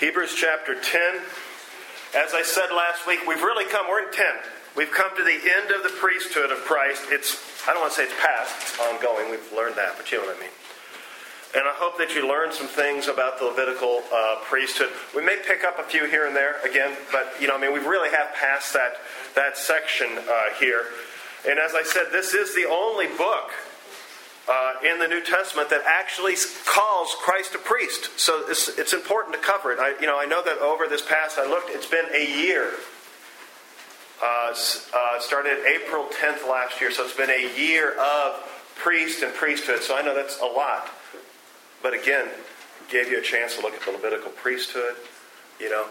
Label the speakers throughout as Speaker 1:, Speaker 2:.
Speaker 1: Hebrews chapter 10. As I said last week, we're in 10. We've come to the end of the priesthood of Christ. I don't want to say it's past, it's ongoing. We've learned that, but you know what I mean. And I hope that you learned some things about the Levitical priesthood. We may pick up a few here and there again, but we really have passed that section here. And as I said, this is the only book in the New Testament that actually calls Christ a priest. So it's important to cover it. I know that over this past, I looked, it's been a year. Started April 10th last year, so it's been a year of priest and priesthood. So I know that's a lot. But again, gave you a chance to look at the Levitical priesthood, the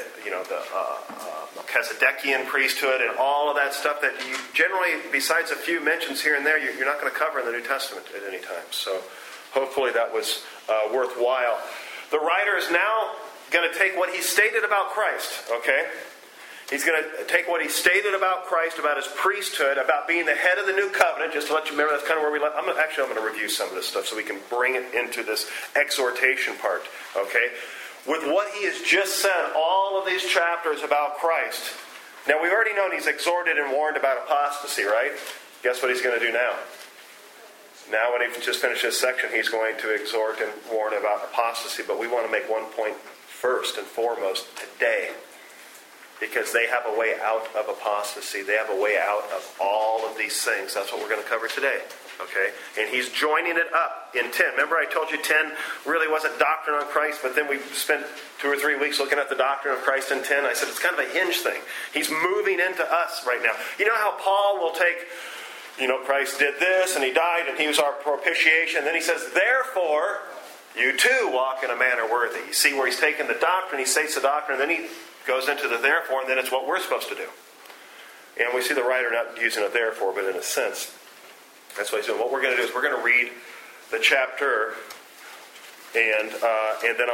Speaker 1: Melchizedekian priesthood, and all of that stuff that you generally, besides a few mentions here and there, you're not going to cover in the New Testament at any time. So hopefully that was worthwhile. The writer is now going to take what he stated about Christ, okay? He's going to take what he stated about Christ, about his priesthood, about being the head of the new covenant, just to let you remember that's kind of where we left. I'm going to review some of this stuff so we can bring it into this exhortation part, okay? With what he has just said, all of these chapters about Christ. Now, we've already known he's exhorted and warned about apostasy, right? Guess what he's going to do now? Now, when he just finished this section, he's going to exhort and warn about apostasy. But we want to make one point first and foremost today. Because they have a way out of apostasy. They have a way out of all of these things. That's what we're going to cover today. Okay? And he's joining it up in 10. Remember I told you 10 really wasn't doctrine on Christ, but then we spent 2 or 3 weeks looking at the doctrine of Christ in 10. I said it's kind of a hinge thing. He's moving into us right now. You know how Paul will take, Christ did this and he died and he was our propitiation. And then he says, therefore, you too walk in a manner worthy. You see where he's taking the doctrine, he states the doctrine, and then he goes into the therefore, and then it's what we're supposed to do. And we see the writer not using a therefore, but in a sense, that's what he's doing. What we're going to do is we're going to read the chapter, and then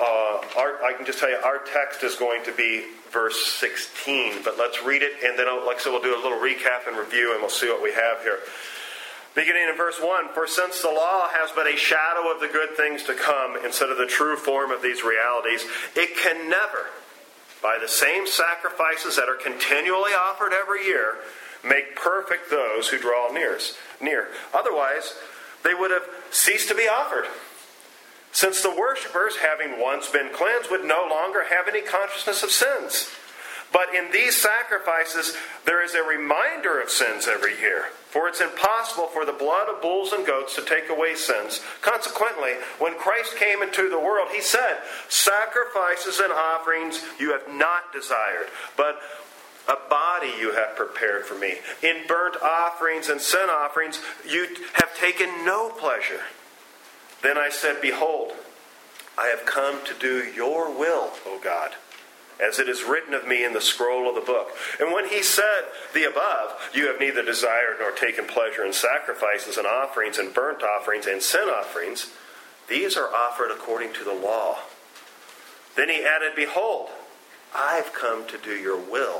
Speaker 1: I can just tell you, our text is going to be verse 16, but let's read it, and then, like I said, we'll do a little recap and review, and we'll see what we have here. Beginning in verse 1, for since the law has but a shadow of the good things to come instead of the true form of these realities, it can never, by the same sacrifices that are continually offered every year, make perfect those who draw near. Otherwise, they would have ceased to be offered. Since the worshippers, having once been cleansed, would no longer have any consciousness of sins. But in these sacrifices, there is a reminder of sins every year. For it's impossible for the blood of bulls and goats to take away sins. Consequently, when Christ came into the world, he said, sacrifices and offerings you have not desired, but a body you have prepared for me. In burnt offerings and sin offerings you have taken no pleasure. Then I said, behold, I have come to do your will, O God, as it is written of me in the scroll of the book. And when he said the above, you have neither desired nor taken pleasure in sacrifices and offerings and burnt offerings and sin offerings, these are offered according to the law. Then he added, behold, I've come to do your will.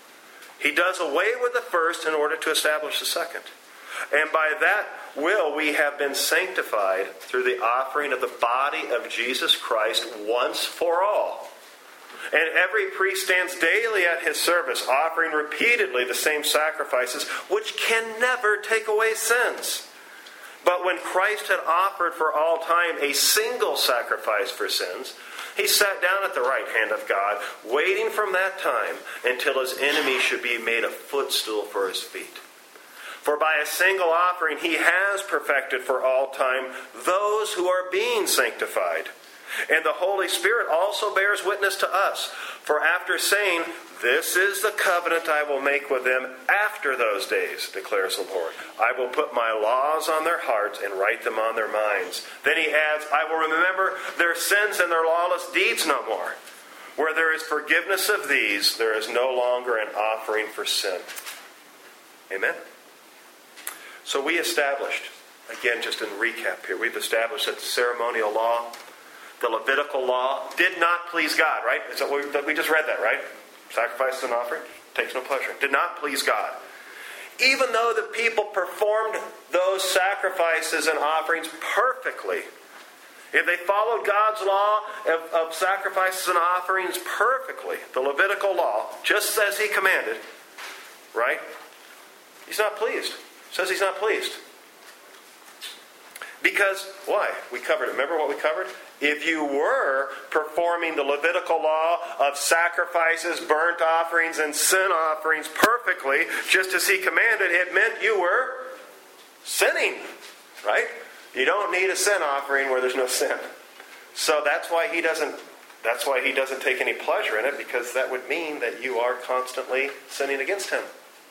Speaker 1: He does away with the first in order to establish the second. And by that will we have been sanctified through the offering of the body of Jesus Christ once for all. And every priest stands daily at his service, offering repeatedly the same sacrifices, which can never take away sins. But when Christ had offered for all time a single sacrifice for sins, he sat down at the right hand of God, waiting from that time until his enemy should be made a footstool for his feet. For by a single offering he has perfected for all time those who are being sanctified. And the Holy Spirit also bears witness to us. For after saying, this is the covenant I will make with them after those days, declares the Lord. I will put my laws on their hearts and write them on their minds. Then he adds, I will remember their sins and their lawless deeds no more. Where there is forgiveness of these, there is no longer an offering for sin. Amen? So we established, again just in recap here, we've established that the ceremonial law, the Levitical law, did not please God, right? So we just read that, right? Sacrifice and offering takes no pleasure. Did not please God. Even though the people performed those sacrifices and offerings perfectly, If they followed God's law of sacrifices and offerings perfectly, the Levitical law, just as he commanded, right? He's not pleased. Says he's not pleased. Because, why? We covered it. Remember what we covered? If you were performing the Levitical law of sacrifices, burnt offerings, and sin offerings perfectly, just as he commanded, it meant you were sinning, right? You don't need a sin offering where there's no sin. So that's why he doesn't take any pleasure in it, because that would mean that you are constantly sinning against him.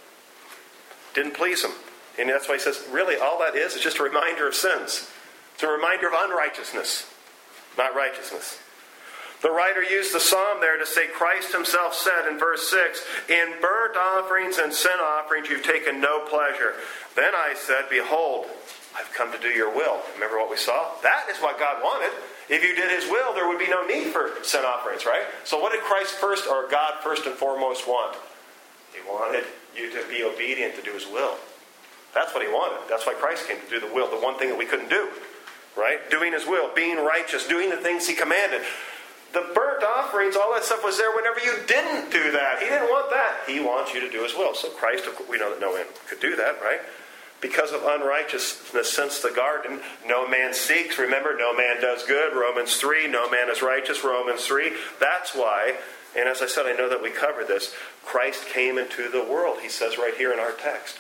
Speaker 1: Didn't please him. And that's why he says, really, all that is just a reminder of sins. It's a reminder of unrighteousness, not righteousness. The writer used the psalm there to say, Christ himself said in verse 6, in burnt offerings and sin offerings you've taken no pleasure. Then I said, behold, I've come to do your will. Remember what we saw? That is what God wanted. If you did his will, there would be no need for sin offerings, right? So what did Christ first, or God first and foremost want? He wanted you to be obedient to do his will. That's what he wanted. That's why Christ came to do the will, the one thing that we couldn't do. Right? Doing his will, being righteous, doing the things he commanded. The burnt offerings, all that stuff was there whenever you didn't do that. He didn't want that. He wants you to do his will. So Christ, we know that no man could do that, right? Because of unrighteousness since the garden, no man seeks. Remember, no man does good. Romans 3, no man is righteous. Romans 3. That's why, and as I said, I know that we covered this, Christ came into the world. He says right here in our text,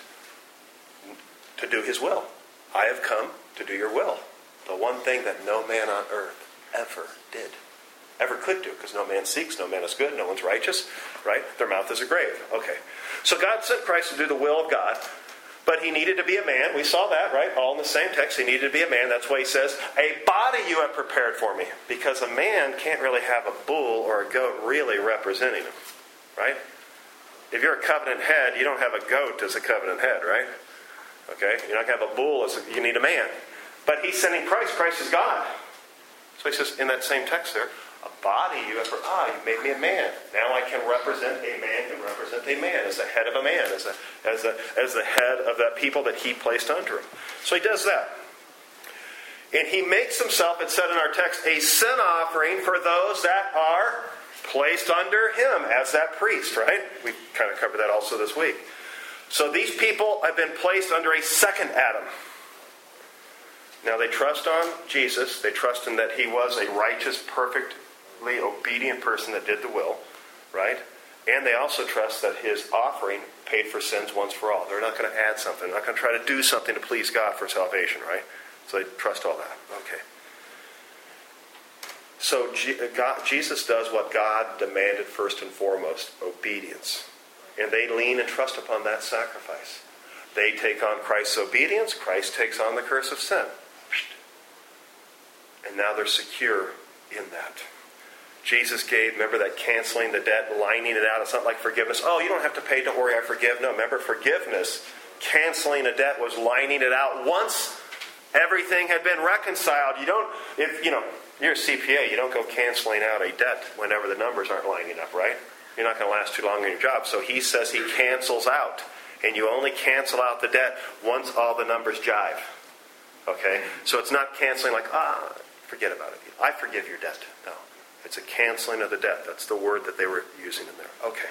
Speaker 1: to do his will. I have come to do your will. The one thing that no man on earth ever did. Ever could do. Because no man seeks, no man is good, no one's righteous. Right? Their mouth is a grave. Okay. So God sent Christ to do the will of God. But he needed to be a man. We saw that, right? All in the same text. He needed to be a man. That's why he says, a body you have prepared for me. Because a man can't really have a bull or a goat really representing him. Right? If you're a covenant head, you don't have a goat as a covenant head, right? Okay? You're not going to have a bull as you need a man. But he's sending Christ. Christ is God. So he says in that same text there, a body you have, you made me a man. Now I can represent a man can represent a man as the head of a man, as the head of that people that he placed under him. So he does that. And he makes himself, it said in our text, a sin offering for those that are placed under him as that priest, right? We kind of covered that also this week. So these people have been placed under a second Adam. Now they trust on Jesus. They trust in that he was a righteous, perfectly obedient person that did the will, right? And they also trust that his offering paid for sins once for all. They're not going to add something. They're not going to try to do something to please God for salvation, right? So they trust all that. Okay. So Jesus does what God demanded first and foremost, obedience. And they lean and trust upon that sacrifice. They take on Christ's obedience. Christ takes on the curse of sin. And now they're secure in that. Jesus gave, remember that canceling the debt, lining it out. It's not like forgiveness. Oh, you don't have to pay, don't worry, I forgive. No, remember forgiveness, canceling a debt was lining it out once everything had been reconciled. You don't, if you're a CPA, you don't go canceling out a debt whenever the numbers aren't lining up, right? You're not going to last too long in your job. So he says he cancels out. And you only cancel out the debt once all the numbers jive. Okay? So it's not canceling like, forget about it. I forgive your debt. No. It's a canceling of the debt. That's the word that they were using in there. Okay.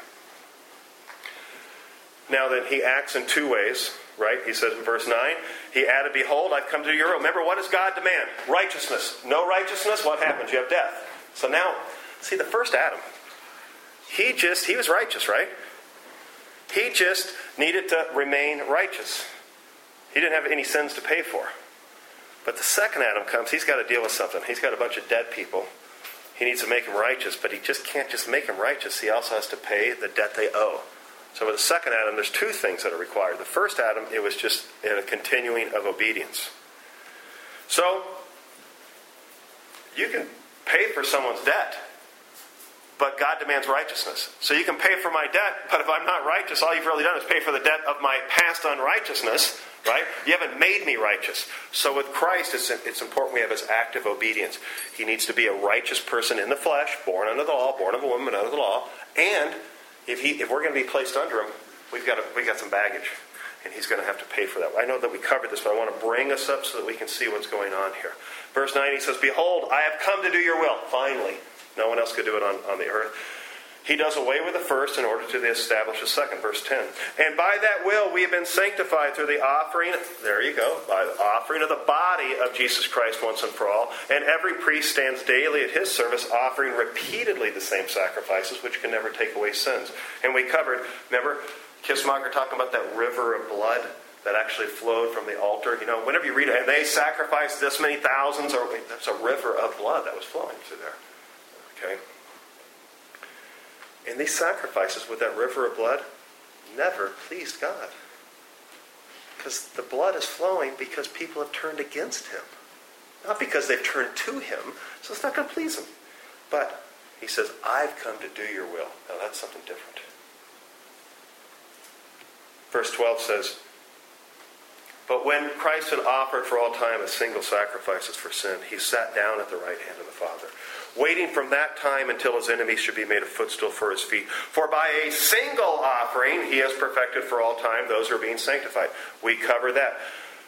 Speaker 1: Now then, he acts in two ways, right? He says in verse 9, he added, behold, I've come to your will. Remember, what does God demand? Righteousness. No righteousness, what happens? You have death. So now, see, the first Adam, he was righteous, right? He just needed to remain righteous. He didn't have any sins to pay for. But the second Adam comes, he's got to deal with something. He's got a bunch of dead people. He needs to make them righteous, but he just can't just make them righteous. He also has to pay the debt they owe. So with the second Adam, there's two things that are required. The first Adam, it was just in a continuing of obedience. So, you can pay for someone's debt, but God demands righteousness. So you can pay for my debt, but if I'm not righteous, all you've really done is pay for the debt of my past unrighteousness, right? You haven't made me righteous. So with Christ, it's important we have his active obedience. He needs to be a righteous person in the flesh, born under the law, born of a woman under the law, and if we're going to be placed under him, we've got some baggage. and he's going to have to pay for that. I know that we covered this, but I want to bring us up so that we can see what's going on here. Verse 9, he says, "Behold, I have come to do your will." Finally. No one else could do it on the earth. He does away with the first in order to establish the second. Verse 10. "And by that will we have been sanctified through the offering," there you go, "by the offering of the body of Jesus Christ once and for all. And every priest stands daily at his service, offering repeatedly the same sacrifices, which can never take away sins." And we covered, remember, Kissmacher talking about that river of blood that actually flowed from the altar. You know, whenever you read it, and they sacrificed this many thousands, or that's a river of blood that was flowing through there. Okay? And these sacrifices with that river of blood never pleased God. Because the blood is flowing because people have turned against him. Not because they've turned to him. So it's not going to please him. But he says, "I've come to do your will." Now that's something different. Verse 12 says, "But when Christ had offered for all time a single sacrifices for sin, he sat down at the right hand of the Father, waiting from that time until his enemies should be made a footstool for his feet. For by a single offering he has perfected for all time those who are being sanctified." We cover that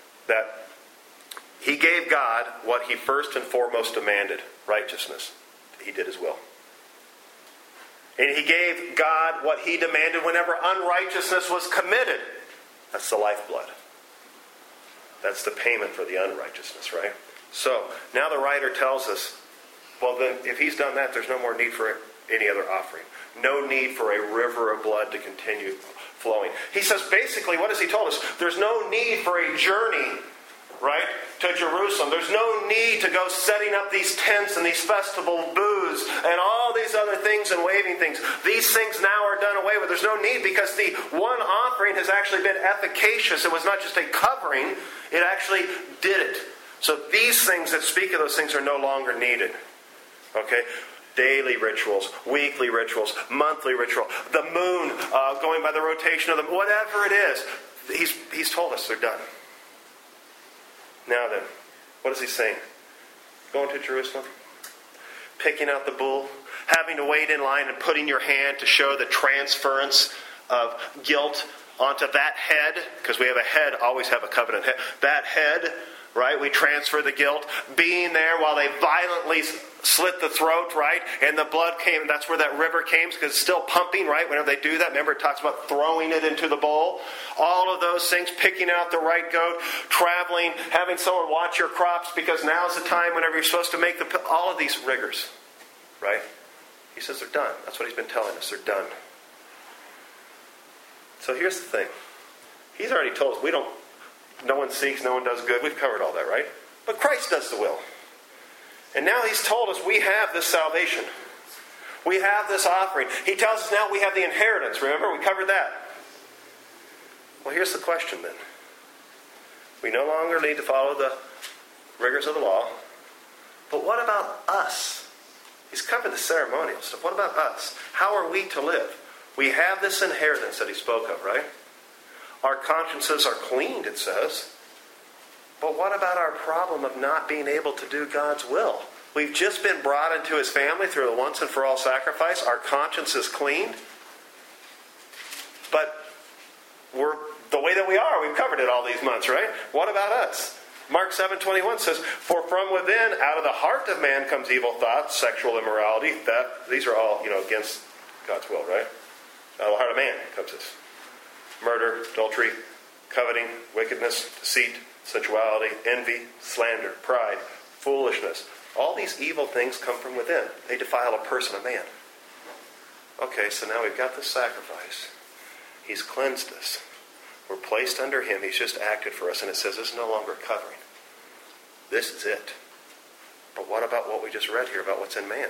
Speaker 1: he gave God what he first and foremost demanded, righteousness. He did his will. And he gave God what he demanded whenever unrighteousness was committed. That's the lifeblood. That's the payment for the unrighteousness, right? So, now the writer tells us, well then, if he's done that, there's no more need for any other offering. No need for a river of blood to continue flowing. He says, basically, what has he told us? There's no need for a journey, right, to Jerusalem. There's no need to go setting up these tents and these festival booths and all these other things and waving things. These things now are done away with. There's no need because the one offering has actually been efficacious. It was not just a covering. It actually did it. So these things that speak of those things are no longer needed. Okay? Daily rituals, weekly rituals, monthly ritual, the moon going by the rotation of the moon, whatever it is. He's told us they're done. Now then, what is he saying? Going to Jerusalem, picking out the bull, having to wait in line and putting your hand to show the transference of guilt onto that head, because we have a head, always have a covenant head. That head, right, we transfer the guilt. Being there while they violently slit the throat, right, and the blood came, that's where that river came, because it's still pumping, right, whenever they do that. Remember, it talks about throwing it into the bowl. All of those things, picking out the right goat, traveling, having someone watch your crops, because now's the time whenever you're supposed to make all of these rigors, right? He says they're done. That's what he's been telling us. They're done. So here's the thing. He's already told us no one seeks, no one does good. We've covered all that, right? But Christ does the will. And now he's told us we have this salvation. We have this offering. He tells us now we have the inheritance. Remember, we covered that. Well, here's the question then. We no longer need to follow the rigors of the law. But what about us? He's covered the ceremonial stuff. What about us? How are we to live? We have this inheritance that he spoke of, right? Our consciences are cleaned, it says. But what about our problem of not being able to do God's will? We've just been brought into his family through the once and for all sacrifice. Our conscience is cleaned. But we're the way that we are. We've covered it all these months, right? What about us? Mark 7:21 says, "For from within, out of the heart of man comes evil thoughts, sexual immorality, theft." These are all, against God's will, right? Out of the heart of man comes this. Murder, adultery, coveting, wickedness, deceit, sensuality, envy, slander, pride, foolishness. All these evil things come from within. They defile a person, a man. Okay, so now we've got the sacrifice. He's cleansed us. We're placed under him. He's just acted for us. And it says this is no longer covering. This is it. But what about what we just read here about what's in man?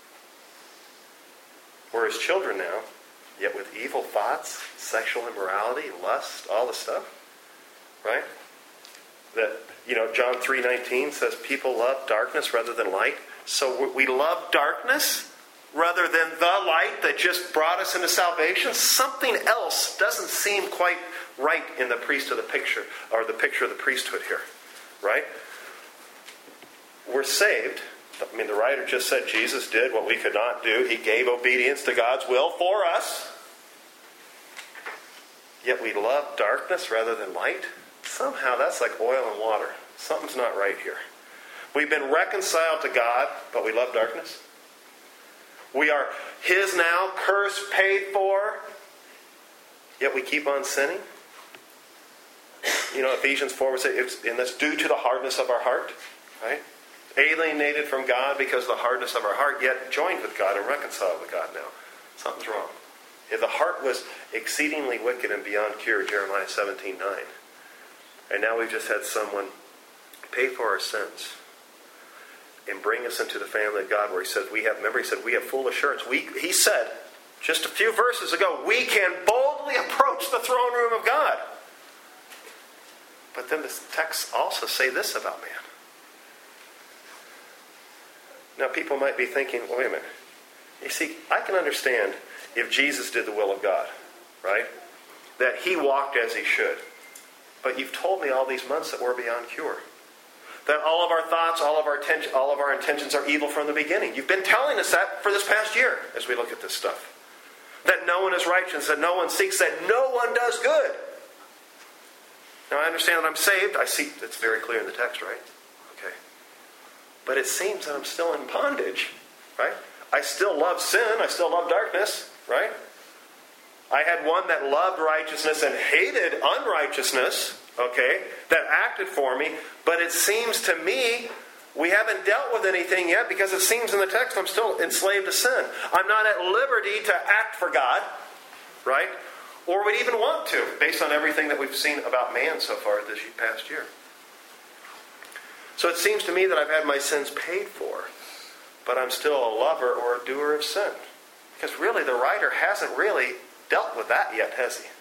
Speaker 1: We're his children now, yet with evil thoughts, sexual immorality, lust, all the stuff. Right? That, John 3:19 says people love darkness rather than light. So we love darkness rather than the light that just brought us into salvation. Something else doesn't seem quite right in the priesthood of the picture, or the picture of the priesthood here. Right? We're saved. The writer just said Jesus did what we could not do. He gave obedience to God's will for us. yet we love darkness rather than light. Somehow that's like oil and water. Something's not right here. We've been reconciled to God, but we love darkness. We are His now, curse paid for, yet we keep on sinning. Ephesians 4 would say, and that's due to the hardness of our heart, right? Alienated from God because of the hardness of our heart, yet joined with God and reconciled with God now. Something's wrong. If the heart was exceedingly wicked and beyond cure, Jeremiah 17:9. And now we've just had someone pay for our sins and bring us into the family of God, where he says we have full assurance. He said just a few verses ago, we can boldly approach the throne room of God. But then the texts also say this about man. Now people might be thinking, well, wait a minute. You see, I can understand if Jesus did the will of God, right? That he walked as he should. But you've told me all these months that we're beyond cure. That all of our thoughts, all of our intentions are evil from the beginning. You've been telling us that for this past year as we look at this stuff. That no one is righteous, that no one seeks, that no one does good. Now I understand that I'm saved. I see it's very clear in the text, right? Okay. But it seems that I'm still in bondage, right? I still love sin. I still love darkness, right? I had one that loved righteousness and hated unrighteousness, okay, that acted for me. But it seems to me we haven't dealt with anything yet, because it seems in the text I'm still enslaved to sin. I'm not at liberty to act for God, right? Or would even want to, based on everything that we've seen about man so far this past year. So it seems to me that I've had my sins paid for, but I'm still a lover or a doer of sin. Because really the writer hasn't really dealt with that yet, has he?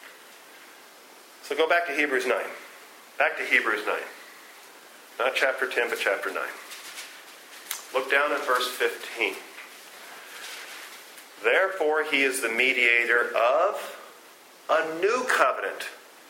Speaker 1: So go back to Hebrews 9. Back to Hebrews 9. Not chapter 10, but chapter 9. Look down at verse 15. Therefore he is the mediator of a new covenant,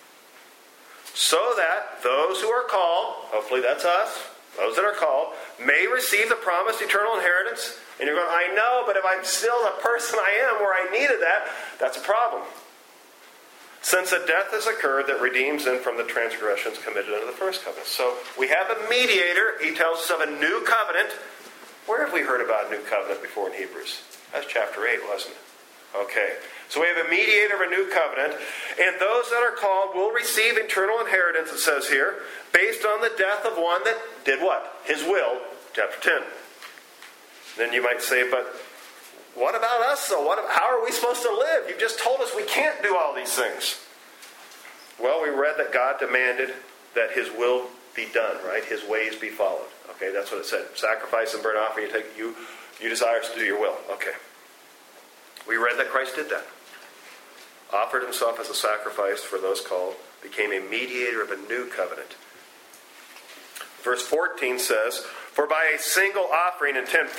Speaker 1: so that those who are called, hopefully that's us, those that are called, may receive the promised eternal inheritance. And you're going, I know, but if I'm still the person I am where I needed that, that's a problem. Since a death has occurred that redeems them from the transgressions committed under the first covenant. So we have a mediator. He tells us of a new covenant. Where have we heard about a new covenant before in Hebrews? That's chapter 8, wasn't it? Okay. So we have a mediator of a new covenant. And those that are called will receive eternal inheritance, it says here, based on the death of one that did what? His will. Chapter 10. Then you might say, but what about us though? How are we supposed to live? You just told us we can't do all these things. Well, we read that God demanded that his will be done, right? His ways be followed. Okay, that's what it said. Sacrifice and burnt offering, you desire to do your will. Okay. We read that Christ did that. Offered himself as a sacrifice for those called, became a mediator of a new covenant. Verse 14 says, For by a single offering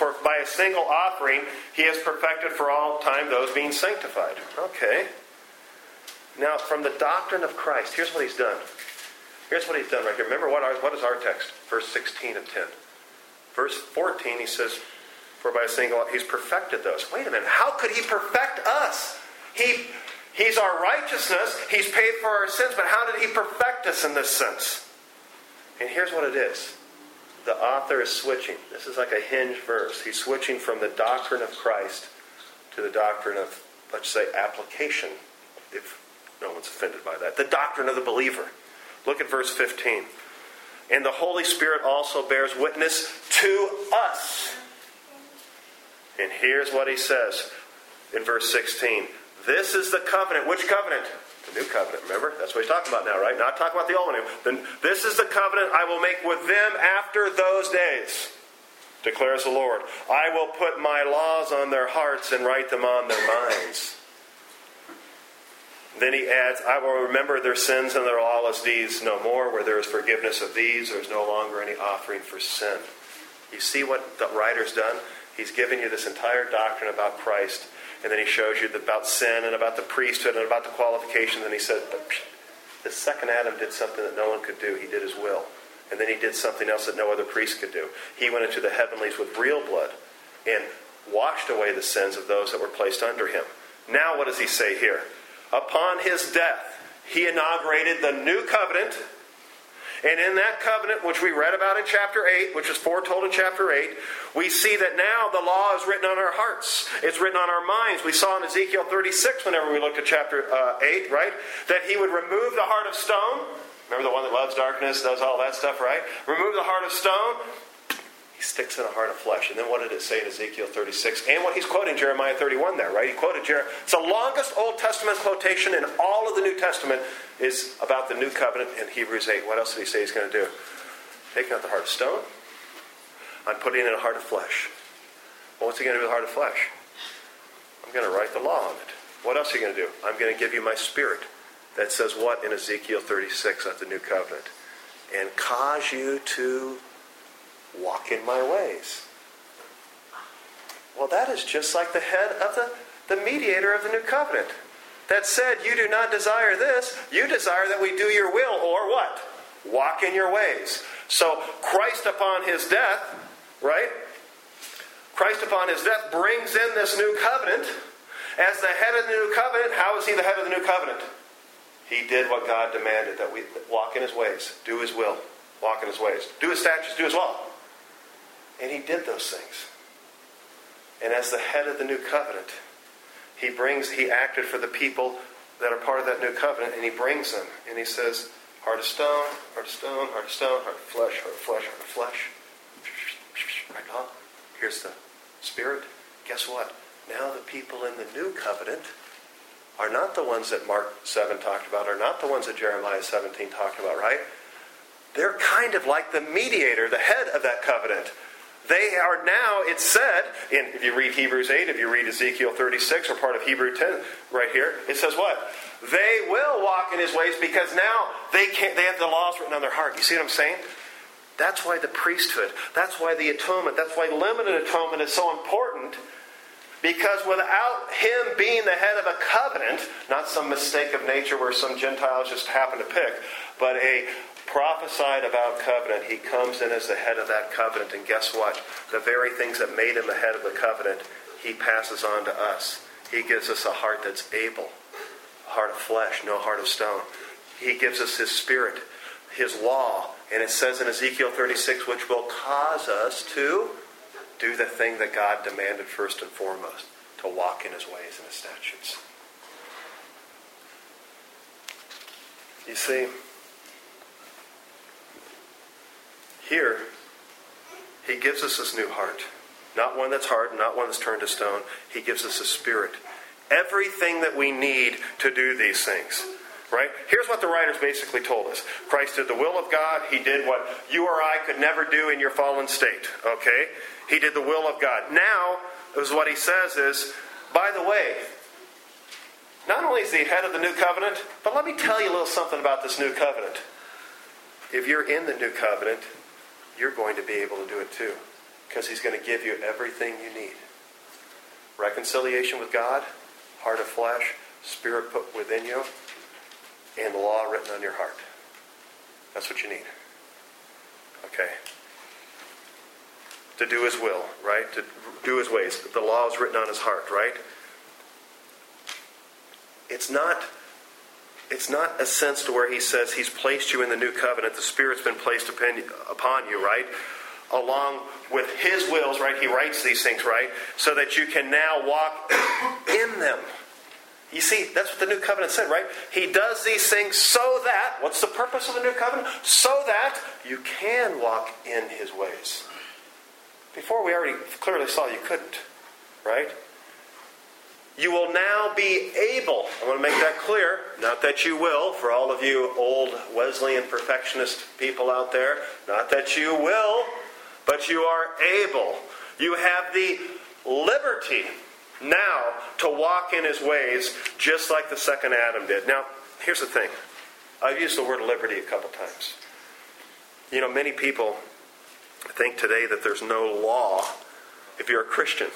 Speaker 1: he has perfected for all time those being sanctified. Okay. Now, from the doctrine of Christ, here's what he's done. Here's what he's done right here. Remember, what is our text? Verse 16 of 10. Verse 14, he says, For by a single, he's perfected those. Wait a minute. How could he perfect us? He's our righteousness. He's paid for our sins. But how did he perfect us in this sense? And here's what it is. The author is switching. This is like a hinge verse. He's switching from the doctrine of Christ to the doctrine of, let's say, application, if no one's offended by that. The doctrine of the believer. Look at verse 15. And the Holy Spirit also bears witness to us. And here's what he says in verse 16. This is the covenant. Which covenant? The new covenant, remember? That's what he's talking about now, right? Not talking about the old one. Then this is the covenant I will make with them after those days, declares the Lord. I will put my laws on their hearts and write them on their minds. Then he adds, I will remember their sins and their lawless deeds no more. Where there is forgiveness of these, there is no longer any offering for sin. You see what the writer's done? He's given you this entire doctrine about Christ. And then he shows you about sin and about the priesthood and about the qualifications. And he said, the second Adam did something that no one could do. He did his will. And then he did something else that no other priest could do. He went into the heavenlies with real blood and washed away the sins of those that were placed under him. Now what does he say here? upon his death, he inaugurated the new covenant. And in that covenant, which we read about in chapter 8, which is foretold in chapter 8, we see that now the law is written on our hearts. It's written on our minds. We saw in Ezekiel 36, whenever we looked at chapter 8, right? That he would remove the heart of stone. Remember the one that loves darkness, does all that stuff, right? Remove the heart of stone. He sticks in a heart of flesh. And then what did it say in Ezekiel 36? And what he's quoting Jeremiah 31 there, right? He quoted Jeremiah. It's the longest Old Testament quotation in all of the New Testament is about the new covenant in Hebrews 8. What else did he say he's going to do? Taking out the heart of stone. I'm putting in a heart of flesh. Well, what's he going to do with the heart of flesh? I'm going to write the law on it. What else are you going to do? I'm going to give you my spirit. That says what in Ezekiel 36 of the new covenant? And cause you to walk in my ways. Well, that is just like the head of the mediator of the new covenant. That said, you do not desire this. You desire that we do your will, or what? Walk in your ways. So Christ upon his death, right? Christ upon his death brings in this new covenant. As the head of the new covenant, how is he the head of the new covenant? He did what God demanded, that we walk in his ways, do his will, walk in his ways, do his statutes, do his law. And he did those things. And as the head of the new covenant, he acted for the people that are part of that new covenant, and he brings them. And he says, heart of stone, heart of stone, heart of stone, heart of flesh, heart of flesh, heart of flesh. Right on. Here's the Spirit. Guess what? Now the people in the new covenant are not the ones that Mark 7 talked about, are not the ones that Jeremiah 17 talked about, right? They're kind of like the mediator, the head of that covenant. They are now, it's said, if you read Hebrews 8, if you read Ezekiel 36, or part of Hebrew 10 right here, it says what? They will walk in his ways because now they have the laws written on their heart. You see what I'm saying? That's why the priesthood, that's why the atonement, that's why limited atonement is so important. Because without him being the head of a covenant, not some mistake of nature where some Gentiles just happen to pick, but a prophesied about covenant, he comes in as the head of that covenant, and guess what? The very things that made him the head of the covenant, he passes on to us. He gives us a heart that's able, a heart of flesh, no heart of stone. He gives us his Spirit, his law, and it says in Ezekiel 36, which will cause us to do the thing that God demanded first and foremost, to walk in his ways and his statutes. You see, here, he gives us this new heart. Not one that's hard, not one that's turned to stone. He gives us a Spirit. Everything that we need to do these things. Right? Here's what the writers basically told us. Christ did the will of God. He did what you or I could never do in your fallen state. Okay? He did the will of God. Now, is what he says is, by the way, not only is he head of the new covenant, but let me tell you a little something about this new covenant. If you're in the new covenant, you're going to be able to do it too. Because he's going to give you everything you need. Reconciliation with God, heart of flesh, Spirit put within you, and the law written on your heart. That's what you need. Okay. To do his will, right? To do his ways. The law is written on his heart, right? It's not a sense to where he says he's placed you in the new covenant. The Spirit's been placed upon you, right? Along with his wills, right? He writes these things, right? So that you can now walk in them. You see, that's what the new covenant said, right? He does these things so that, what's the purpose of the new covenant? So that you can walk in his ways. Before we already clearly saw you couldn't, right? You will now be able, I want to make that clear, not that you will, for all of you old Wesleyan perfectionist people out there, not that you will, but you are able. You have the liberty now to walk in his ways just like the second Adam did. Now, here's the thing. I've used the word liberty a couple times. You know, many people think today that there's no law if you're a Christian.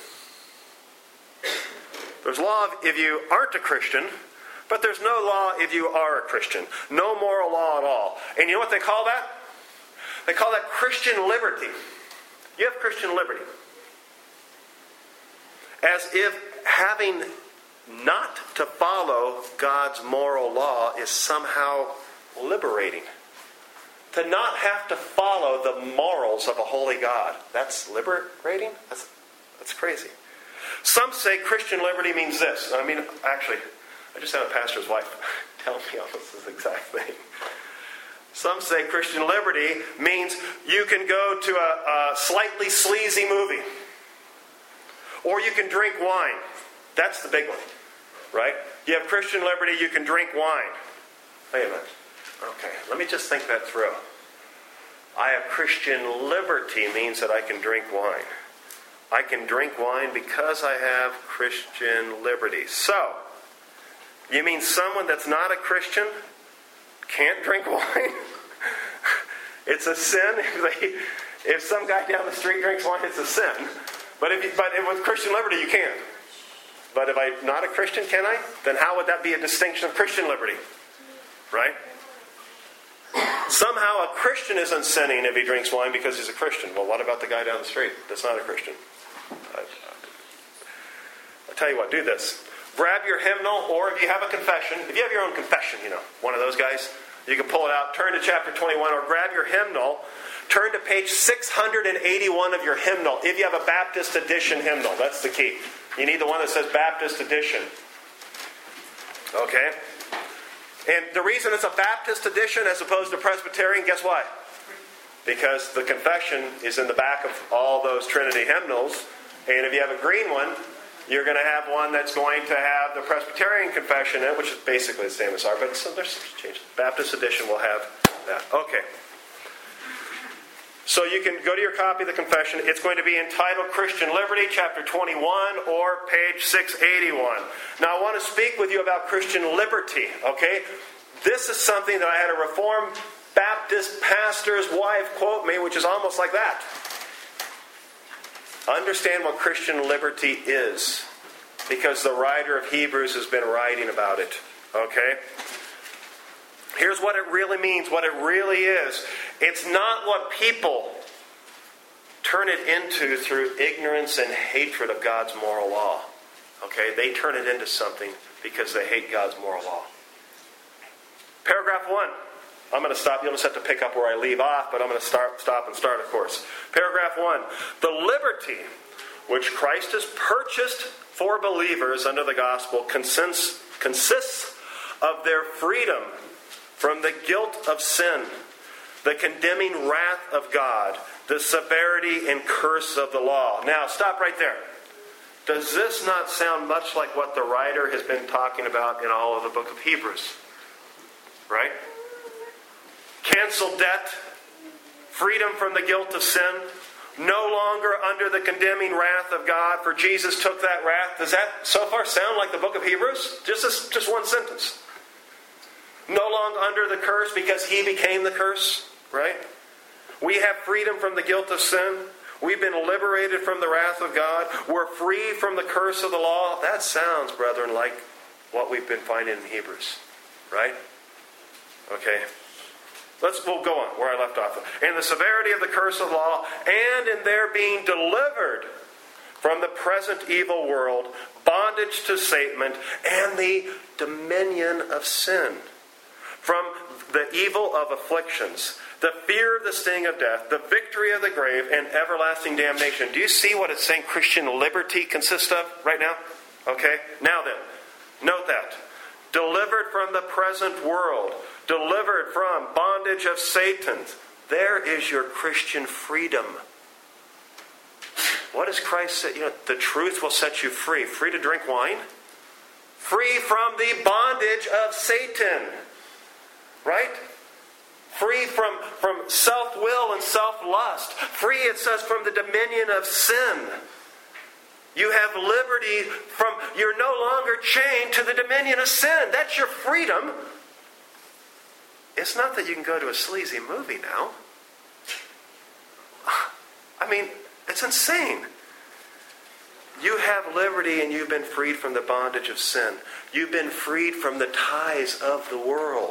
Speaker 1: There's law if you aren't a Christian, but there's no law if you are a Christian. No moral law at all. And you know what they call that? They call that Christian liberty. You have Christian liberty. As if having not to follow God's moral law is somehow liberating. To not have to follow the morals of a holy God. That's liberating? That's crazy. Some say Christian liberty means this. I mean, actually, I just had a pastor's wife tell me almost this exact thing. Some say Christian liberty means you can go to a slightly sleazy movie. Or you can drink wine. That's the big one, right? You have Christian liberty, you can drink wine. Wait a minute. Okay, let me just think that through. I have Christian liberty means that I can drink wine. I can drink wine because I have Christian liberty. So, you mean someone that's not a Christian can't drink wine? It's a sin. If some guy down the street drinks wine, it's a sin. But with Christian liberty, you can. But if I'm not a Christian, can I? Then how would that be a distinction of Christian liberty? Right? Somehow a Christian isn't sinning if he drinks wine because he's a Christian. Well, what about the guy down the street that's not a Christian? I'll tell you what, do this. Grab your hymnal, or if you have a confession, if you have your own confession, one of those guys, you can pull it out, turn to chapter 21, or grab your hymnal, turn to page 681 of your hymnal. If you have a Baptist edition hymnal, that's the key. You need the one that says Baptist edition. Okay? And the reason it's a Baptist edition as opposed to Presbyterian, guess why? Because the confession is in the back of all those Trinity hymnals. And if you have a green one, you're going to have one that's going to have the Presbyterian confession in it, which is basically the same as ours. But there's some changes. Baptist edition will have that. Okay. So you can go to your copy of the confession. It's going to be entitled Christian Liberty, chapter 21, or page 681. Now I want to speak with you about Christian liberty, okay? This is something that I had a Reformed Baptist pastor's wife quote me, which is almost like that. Understand what Christian liberty is, because the writer of Hebrews has been writing about it, okay? Here's what it really means, what it really is. It's not what people turn it into through ignorance and hatred of God's moral law. Okay? They turn it into something because they hate God's moral law. Paragraph 1. I'm going to stop. You'll just have to pick up where I leave off, but I'm going to stop and start, of course. Paragraph 1. The liberty which Christ has purchased for believers under the gospel consists of their freedom from the guilt of sin, the condemning wrath of God, the severity and curse of the law. Now, stop right there. Does this not sound much like what the writer has been talking about in all of the book of Hebrews? Right? Cancel debt, freedom from the guilt of sin, no longer under the condemning wrath of God, for Jesus took that wrath. Does that so far sound like the book of Hebrews? Just one sentence. No longer under the curse because he became the curse, right? We have freedom from the guilt of sin. We've been liberated from the wrath of God. We're free from the curse of the law. That sounds, brethren, like what we've been finding in Hebrews, right? Okay. We'll go on where I left off. In the severity of the curse of the law, and in their being delivered from the present evil world, bondage to Satan, and the dominion of sin, from the evil of afflictions, the fear of the sting of death, the victory of the grave, and everlasting damnation. Do you see what it's saying Christian liberty consists of right now? Okay? Now then, note that. Delivered from the present world, delivered from bondage of Satan. There is your Christian freedom. What does Christ say? The truth will set you free. Free to drink wine? Free from the bondage of Satan. Right? Free from self-will and self-lust. Free, it says, from the dominion of sin. You have liberty from, you're no longer chained to the dominion of sin. That's your freedom. It's not that you can go to a sleazy movie now. I mean, it's insane. You have liberty and you've been freed from the bondage of sin. You've been freed from the ties of the world.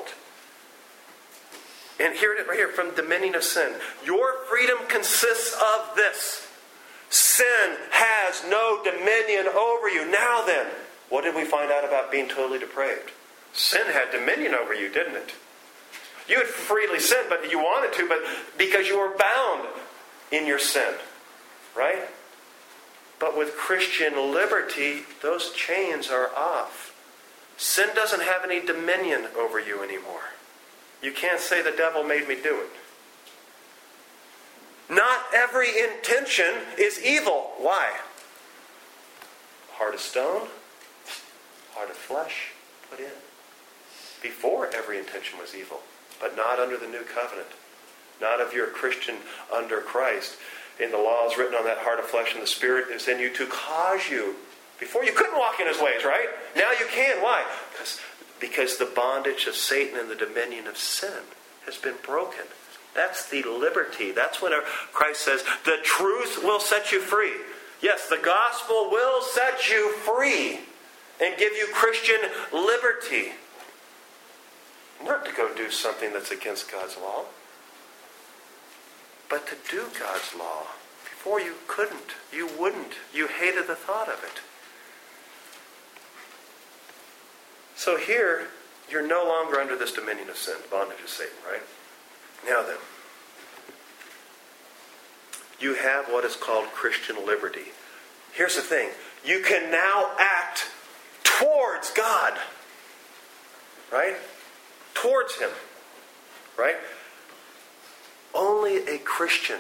Speaker 1: And here it is, right here, from dominion of sin. Your freedom consists of this. Sin has no dominion over you. Now then, What did we find out about being totally depraved? Sin had dominion over you, didn't it? You had freely sinned, but you wanted to, but because you were bound in your sin. Right? But with Christian liberty, those chains are off. Sin doesn't have any dominion over you anymore. You can't say the devil made me do it. Not every intention is evil. Why? Heart of stone, heart of flesh put in. Before, every intention was evil, but not under the new covenant. Not if you're a Christian under Christ. In the law is written on that heart of flesh, and the Spirit is in you to cause you. Before you couldn't walk in his ways, right? Now you can. Why? Because the bondage of Satan and the dominion of sin has been broken. That's the liberty. That's when Christ says, the truth will set you free. Yes, the gospel will set you free and give you Christian liberty. Not to go do something that's against God's law, but to do God's law. Before you couldn't. You wouldn't. You hated the thought of it. So here, you're no longer under this dominion of sin, bondage of Satan, right? Now then, you have what is called Christian liberty. Here's the thing. You can now act towards God. Right? Towards Him. Right? Only a Christian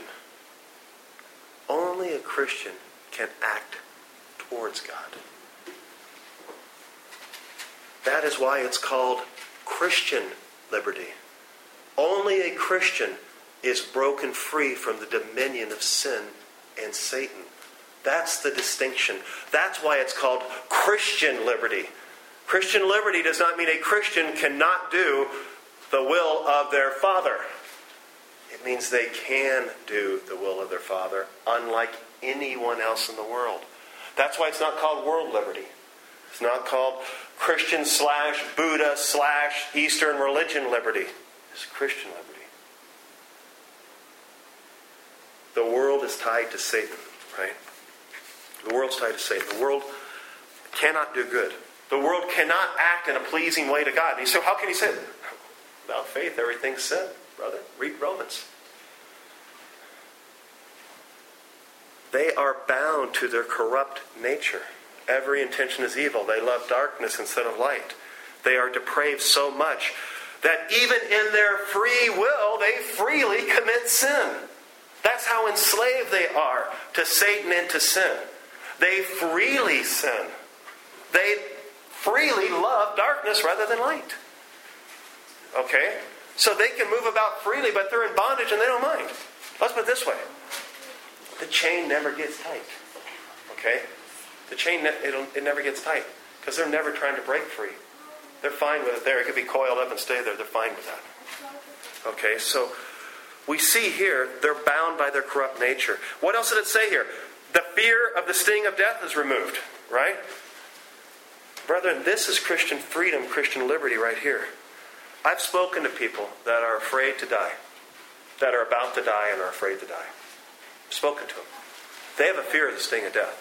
Speaker 1: can act towards God. That is why it's called Christian liberty. Only a Christian is broken free from the dominion of sin and Satan. That's the distinction. That's why it's called Christian liberty. Christian liberty does not mean a Christian cannot do the will of their Father. It means they can do the will of their Father, unlike anyone else in the world. That's why it's not called world liberty. It's not called Christian / Buddha / Eastern religion liberty. It's Christian liberty. The world is tied to Satan, right? The world's tied to Satan. The world cannot do good. The world cannot act in a pleasing way to God. And you say, how can he say it? Without faith, everything's sin, brother. Read Romans. They are bound to their corrupt nature. Every intention is evil. They love darkness instead of light. They are depraved so much that even in their free will, they freely commit sin. That's how enslaved they are to Satan and to sin. They freely sin. They freely love darkness rather than light. Okay? So they can move about freely, but they're in bondage and they don't mind. Let's put it this way. The chain never gets tight. Okay? The chain, it never gets tight. Because they're never trying to break free. They're fine with it there. It could be coiled up and stay there. They're fine with that. Okay, so we see here they're bound by their corrupt nature. What else did it say here? The fear of the sting of death is removed. Right? Brethren, this is Christian freedom, Christian liberty right here. I've spoken to people that are afraid to die. That are about to die and are afraid to die. I've spoken to them. They have a fear of the sting of death.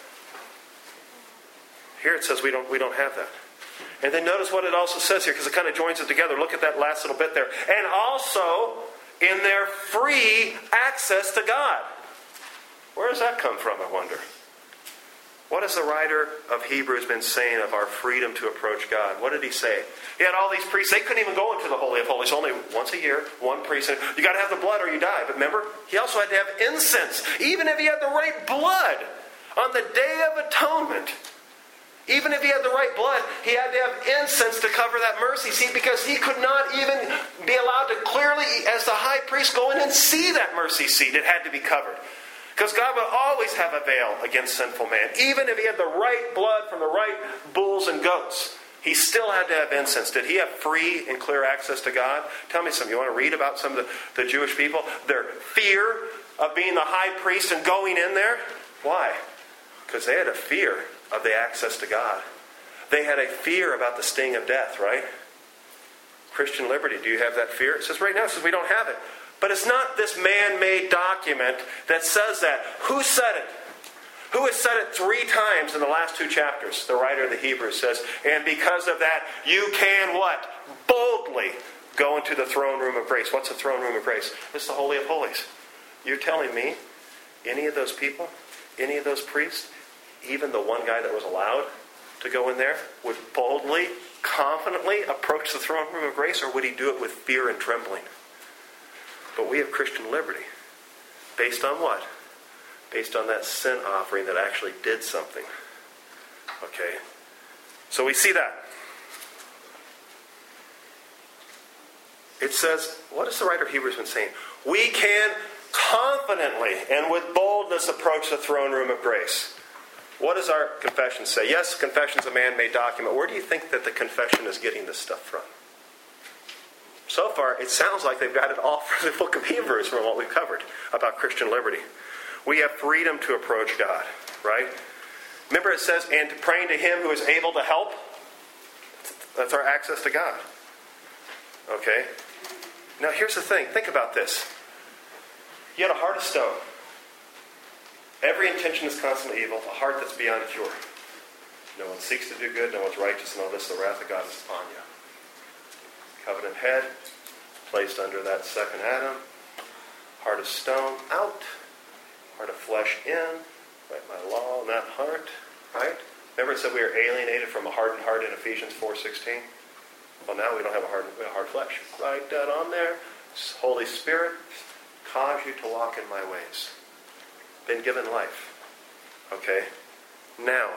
Speaker 1: Here it says we don't have that. And then notice what it also says here, because it kind of joins it together. Look at that last little bit there. And also in their free access to God. Where does that come from, I wonder? What has the writer of Hebrews been saying of our freedom to approach God? What did he say? He had all these priests. They couldn't even go into the Holy of Holies. Only once a year, one priest. You got to have the blood or you die. But remember, he also had to have incense. Even if he had the right blood on the Day of Atonement. Even if he had the right blood, he had to have incense to cover that mercy seat, because he could not even be allowed to clearly, as the high priest, go in and see that mercy seat. It had to be covered. Because God would always have a veil against sinful man. Even if he had the right blood from the right bulls and goats, he still had to have incense. Did he have free and clear access to God? Tell me something. You want to read about some of the Jewish people? Their fear of being the high priest and going in there? Why? Because they had a fear of the access to God. They had a fear about the sting of death, right? Christian liberty, do you have that fear? It says right now, it says we don't have it. But it's not this man-made document that says that. Who said it? Who has said it 3 times in the last 2 chapters? The writer of the Hebrews says, and because of that, you can what? Boldly go into the throne room of grace. What's the throne room of grace? It's the Holy of Holies. You're telling me any of those people, any of those priests, even the one guy that was allowed to go in there, would boldly, confidently approach the throne room of grace, or would he do it with fear and trembling? But we have Christian liberty. Based on what? Based on that sin offering that actually did something. Okay? So we see that. It says, what is the writer of Hebrews been saying? We can confidently and with boldness approach the throne room of grace. What does our confession say? Yes, confession is a man-made document. Where do you think that the confession is getting this stuff from? So far, it sounds like they've got it all from the book of Hebrews from what we've covered about Christian liberty. We have freedom to approach God, right? Remember it says, and praying to Him who is able to help. That's our access to God. Okay? Now here's the thing. Think about this. You had a heart of stone. Every intention is constantly evil. A heart that's beyond cure. No one seeks to do good. No one's righteous. And all this, the wrath of God is upon you. Covenant head, placed under that second Adam. Heart of stone, out. Heart of flesh, in. Write my law in that heart. Right? Remember it said we are alienated from a hardened heart in Ephesians 4:16? Well, now we don't have a hard flesh. Write that on there. Holy Spirit, cause you to walk in my ways. Been given life. Okay? Now,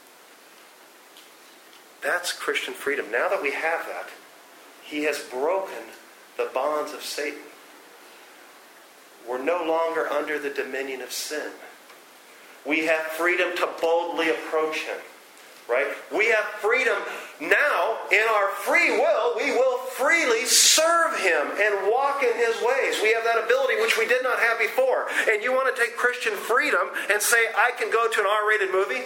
Speaker 1: that's Christian freedom. Now that we have that, He has broken the bonds of Satan. We're no longer under the dominion of sin. We have freedom to boldly approach Him. Right? We have freedom now. In our free will, we will freely serve Him and walk in His ways. We have that ability which we did not have before. And you want to take Christian freedom and say, I can go to an R-rated movie?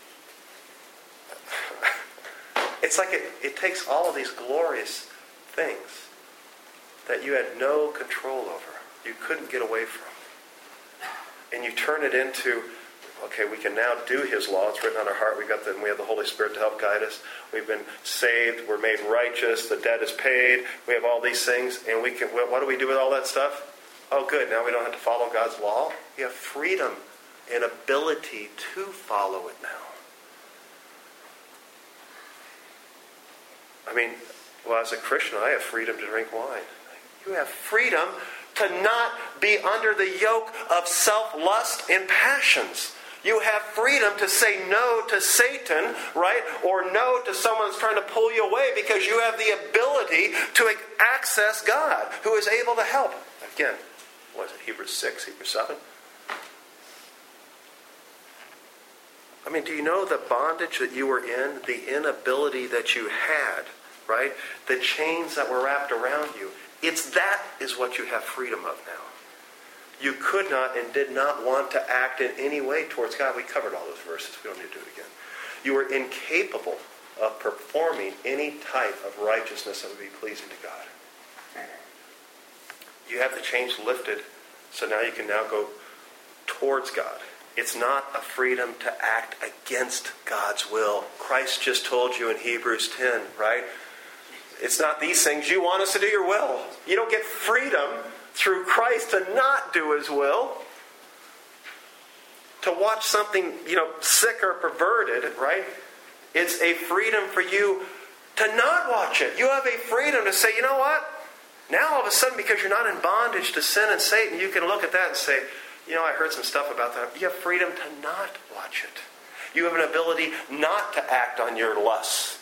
Speaker 1: It's like it takes all of these glorious things that you had no control over. You couldn't get away from. And you turn it into, okay, we can now do His law. It's written on our heart. We have the Holy Spirit to help guide us. We've been saved. We're made righteous. The debt is paid. We have all these things. And we can. What do we do with all that stuff? Oh, good. Now we don't have to follow God's law. We have freedom and ability to follow it now. I mean, well, as a Christian, I have freedom to drink wine. You have freedom to not be under the yoke of self-lust and passions. You have freedom to say no to Satan, right? Or no to someone that's trying to pull you away, because you have the ability to access God, who is able to help. Again, what is it? Hebrews 6, Hebrews 7? I mean, do you know the bondage that you were in? The inability that you had, right? The chains that were wrapped around you. That is what you have freedom of now. You could not and did not want to act in any way towards God. We covered all those verses. We don't need to do it again. You were incapable of performing any type of righteousness that would be pleasing to God. You have the chains lifted, so now you can now go towards God. It's not a freedom to act against God's will. Christ just told you in Hebrews 10, right? It's not these things. You want us to do your will. You don't get freedom through Christ to not do His will. To watch something, sick or perverted, right? It's a freedom for you to not watch it. You have a freedom to say, you know what? Now all of a sudden, because you're not in bondage to sin and Satan, you can look at that and say, I heard some stuff about that. You have freedom to not watch it. You have an ability not to act on your lusts.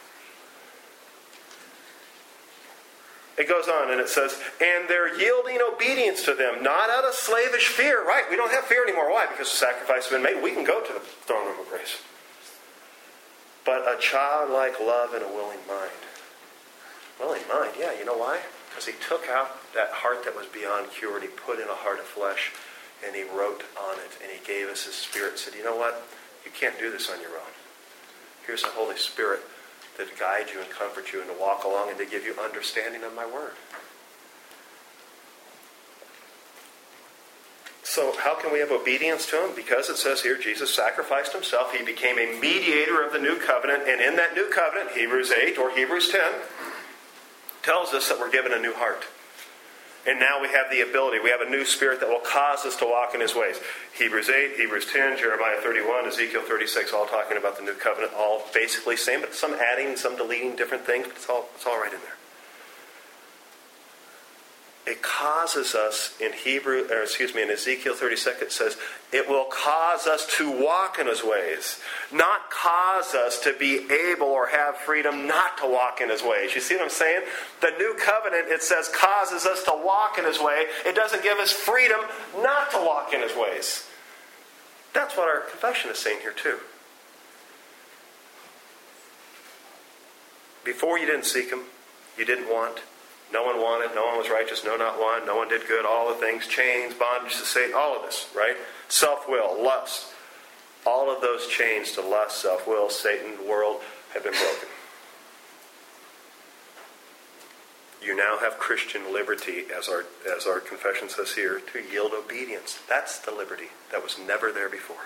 Speaker 1: It goes on and it says, and they're yielding obedience to them, not out of slavish fear. Right, we don't have fear anymore. Why? Because the sacrifice has been made. We can go to the throne room of grace. But a childlike love and a willing mind. Willing mind, yeah, you know why? Because He took out that heart that was beyond cure and He put in a heart of flesh and He wrote on it and He gave us His Spirit and said, you know what? You can't do this on your own. Here's the Holy Spirit to guide you and comfort you and to walk along and to give you understanding of my word. So how can we have obedience to him? Because it says here Jesus sacrificed himself. He became a mediator of the new covenant. And in that new covenant, Hebrews 8 or Hebrews 10 tells us that we're given a new heart. And now we have the ability. We have a new spirit that will cause us to walk in his ways. Hebrews 8, Hebrews 10, Jeremiah 31, Ezekiel 36, all talking about the new covenant. All basically same, but some adding, some deleting different things. But it's all right in there. It causes us in Ezekiel 36 it says, it will cause us to walk in his ways. Not cause us to be able or have freedom not to walk in his ways. You see what I'm saying? The new covenant, it says, causes us to walk in his way. It doesn't give us freedom not to walk in his ways. That's what our confession is saying here too. Before you didn't seek him, you didn't want. No one wanted, no one was righteous, no, not one. No one did good, all the things, chains, bondage to Satan, all of this, right? Self-will, lust. All of those chains to lust, self-will, Satan, the world have been broken. You now have Christian liberty, as our confession says here, to yield obedience. That's the liberty that was never there before.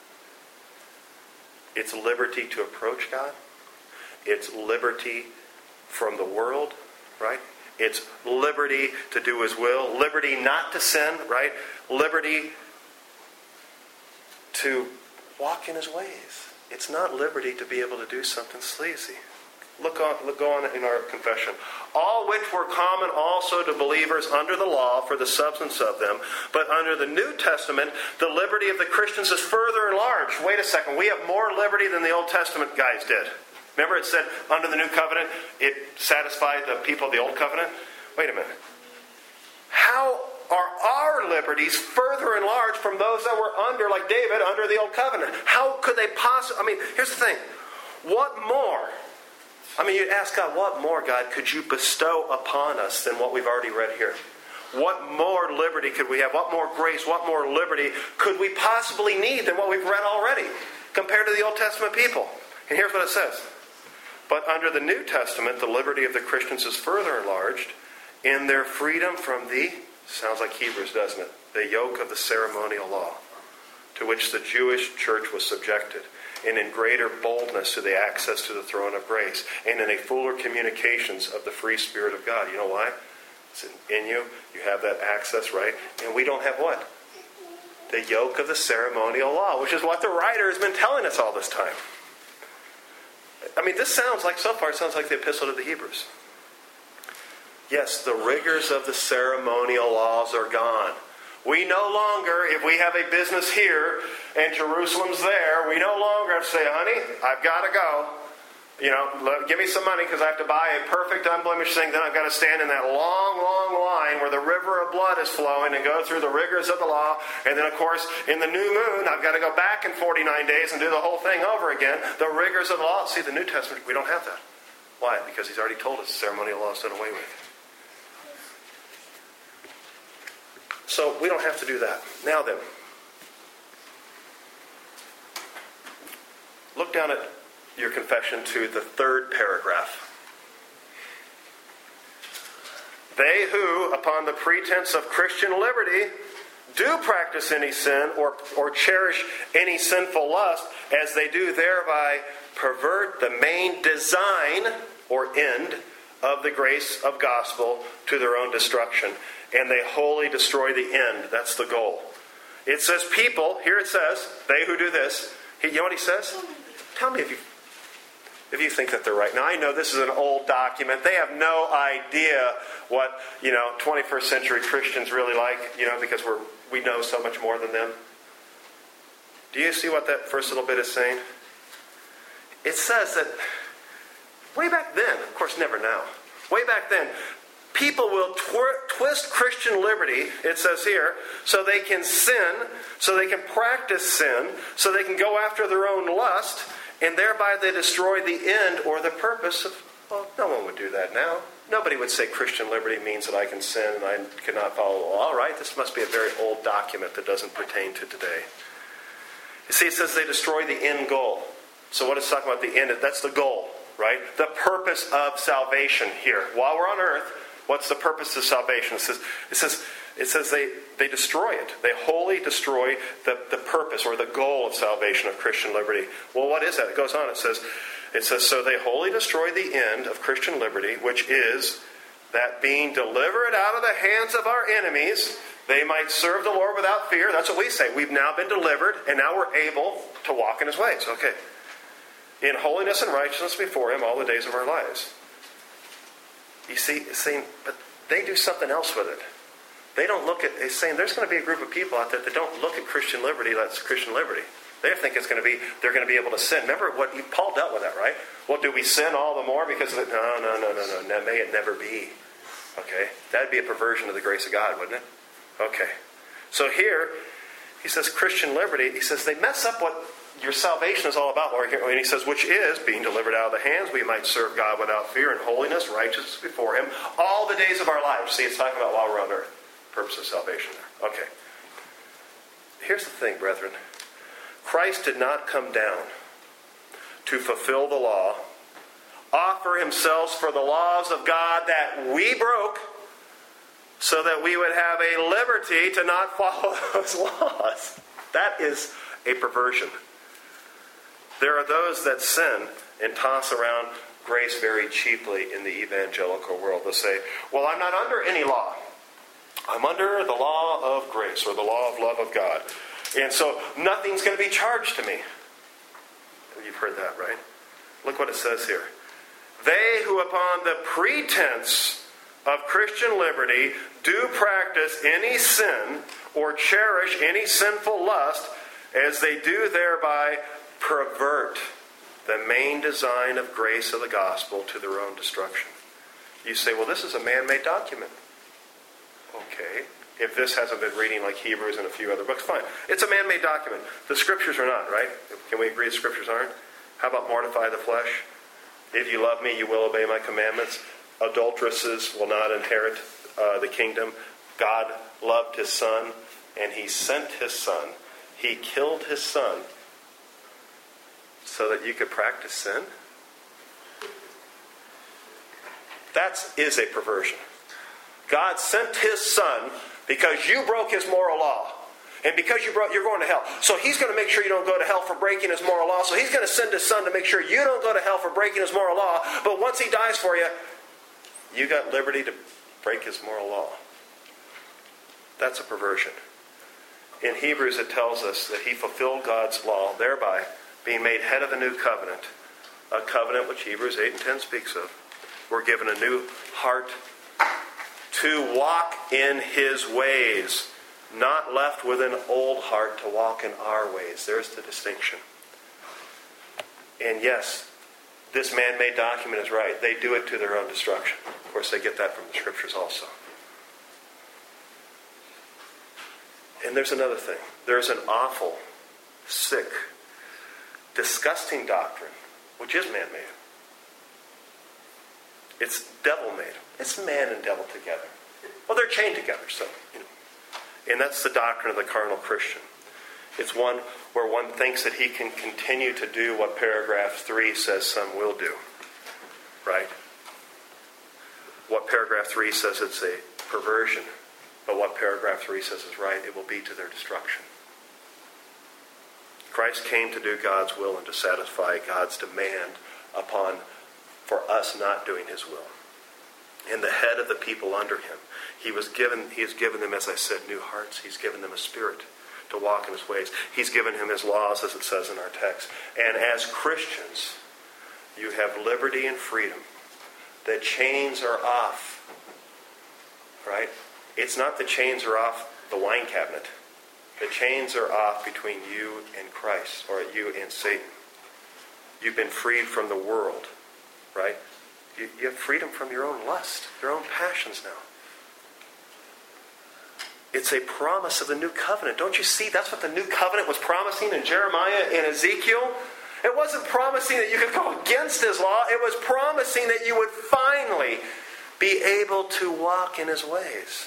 Speaker 1: It's liberty to approach God. It's liberty from the world, right? It's liberty to do his will. Liberty not to sin, right? Liberty to walk in his ways. It's not liberty to be able to do something sleazy. Look on in our confession. All which were common also to believers under the law for the substance of them. But under the New Testament, the liberty of the Christians is further enlarged. Wait a second. We have more liberty than the Old Testament guys did. Remember it said under the new covenant, it satisfied the people of the old covenant? Wait a minute. How are our liberties further enlarged from those that were under, like David, under the old covenant? How could they possibly... here's the thing. What more? You'd ask God, what more, God, could you bestow upon us than what we've already read here? What more liberty could we have? What more grace, what more liberty could we possibly need than what we've read already compared to the Old Testament people? And here's what it says. But under the New Testament, the liberty of the Christians is further enlarged in their freedom from the, sounds like Hebrews, doesn't it? The yoke of the ceremonial law, to which the Jewish church was subjected, and in greater boldness to the access to the throne of grace, and in a fuller communications of the free Spirit of God. You know why? It's in you. You have that access, right? And we don't have what? The yoke of the ceremonial law, which is what the writer has been telling us all this time. This sounds like, so far, it sounds like the epistle to the Hebrews. Yes, the rigors of the ceremonial laws are gone. We no longer, if we have a business here and Jerusalem's there, we no longer have to say, honey, I've got to go. Give me some money because I have to buy a perfect, unblemished thing. Then I've got to stand in that long, long line where the river of blood is flowing and go through the rigors of the law. And then, of course, in the new moon, I've got to go back in 49 days and do the whole thing over again. The rigors of the law. See, the New Testament, we don't have that. Why? Because he's already told us the ceremonial law is done away with. So we don't have to do that. Now then, look down at your confession to the third paragraph. They who, upon the pretense of Christian liberty, do practice any sin or cherish any sinful lust, as they do thereby pervert the main design or end of the grace of gospel to their own destruction. And they wholly destroy the end. That's the goal. It says people, here it says, they who do this. You know what he says? Tell me if you think that they're right. Now, I know this is an old document. They have no idea what, 21st century Christians really like, because we know so much more than them. Do you see what that first little bit is saying? It says that way back then, of course never now, way back then, people will twist Christian liberty, it says here, so they can sin, so they can practice sin, so they can go after their own lust, and thereby they destroy the end or the purpose of, no one would do that now. Nobody would say Christian liberty means that I can sin and I cannot follow the law. All right, this must be a very old document that doesn't pertain to today. You see, it says they destroy the end goal. So what it's talking about, the end, that's the goal, right? The purpose of salvation here. While we're on earth, what's the purpose of salvation? It says It says they destroy it. They wholly destroy the purpose or the goal of salvation of Christian liberty. Well, what is that? It goes on. It says, so they wholly destroy the end of Christian liberty, which is that being delivered out of the hands of our enemies, they might serve the Lord without fear. That's what we say. We've now been delivered, and now we're able to walk in his ways. Okay. In holiness and righteousness before him all the days of our lives. You see, it's saying, but they do something else with it. They don't look at, it's saying there's going to be a group of people out there that don't look at Christian liberty like it's Christian liberty. They think it's going to be, they're going to be able to sin. Remember what Paul dealt with that, right? Well, do we sin all the more because of it? No. May it never be. Okay? That'd be a perversion of the grace of God, wouldn't it? Okay. So here, he says Christian liberty, he says they mess up what your salvation is all about, Lord. And he says, which is being delivered out of the hands, we might serve God without fear and holiness, righteousness before him, all the days of our lives. See, it's talking about while we're on earth. Purpose of salvation there. Okay. Here's the thing, brethren. Christ did not come down to fulfill the law, offer himself for the laws of God that we broke, so that we would have a liberty to not follow those laws. That is a perversion. There are those that sin and toss around grace very cheaply in the evangelical world. They'll say, well, I'm not under any law. I'm under the law of grace or the law of love of God. And so nothing's going to be charged to me. You've heard that, right? Look what it says here. They who upon the pretense of Christian liberty do practice any sin or cherish any sinful lust, as they do thereby pervert the main design of grace of the gospel to their own destruction. You say, well, this is a man-made document. Okay. If this hasn't been reading like Hebrews and a few other books, fine. It's a man-made document. The scriptures are not, right? Can we agree the scriptures aren't? How about mortify the flesh? If you love me, you will obey my commandments. Adulteresses will not inherit the kingdom. God loved his son, and he sent his son. He killed his son so that you could practice sin. That is a perversion. God sent his son because you broke his moral law. And because you're going to hell. So he's going to make sure you don't go to hell for breaking his moral law. So he's going to send his son to make sure you don't go to hell for breaking his moral law. But once he dies for you, you got liberty to break his moral law. That's a perversion. In Hebrews it tells us that he fulfilled God's law, thereby being made head of the new covenant. A covenant which Hebrews 8 and 10 speaks of. We're given a new heart to walk in his ways, not left with an old heart to walk in our ways. There's the distinction. And yes, this man-made document is right. They do it to their own destruction. Of course, they get that from the scriptures also. And there's another thing. There's an awful, sick, disgusting doctrine, which is man-made. It's devil-made. It's man and devil together. Well, they're chained together, so, And that's the doctrine of the carnal Christian. It's one where one thinks that he can continue to do what paragraph 3 says some will do. Right? What paragraph 3 says it's a perversion. But what paragraph 3 says is right, it will be to their destruction. Christ came to do God's will and to satisfy God's demand for us not doing his will. And the head of the people under him, he has given them, as I said, new hearts. He's given them a spirit to walk in his ways. He's given him his laws, as it says in our text. And as Christians, you have liberty and freedom. The chains are off. Right? It's not the chains are off the wine cabinet. The chains are off between you and Christ, or you and Satan. You've been freed from the world. Right? You have freedom from your own lust, your own passions now. It's a promise of the new covenant. Don't you see? That's what the new covenant was promising in Jeremiah and Ezekiel. It wasn't promising that you could go against his law. It was promising that you would finally be able to walk in his ways.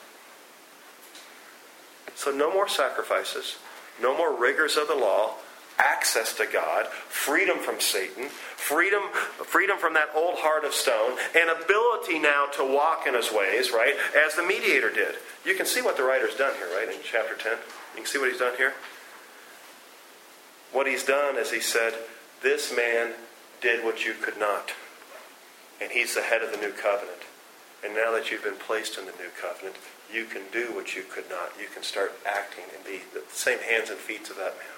Speaker 1: So no more sacrifices, no more rigors of the law, access to God, freedom from Satan, freedom from that old heart of stone, and ability now to walk in his ways, right, as the mediator did. You can see what the writer's done here, right, in chapter 10. You can see what he's done here. What he's done is he said, this man did what you could not. And he's the head of the new covenant. And now that you've been placed in the new covenant, you can do what you could not. You can start acting and be the same hands and feet of that man.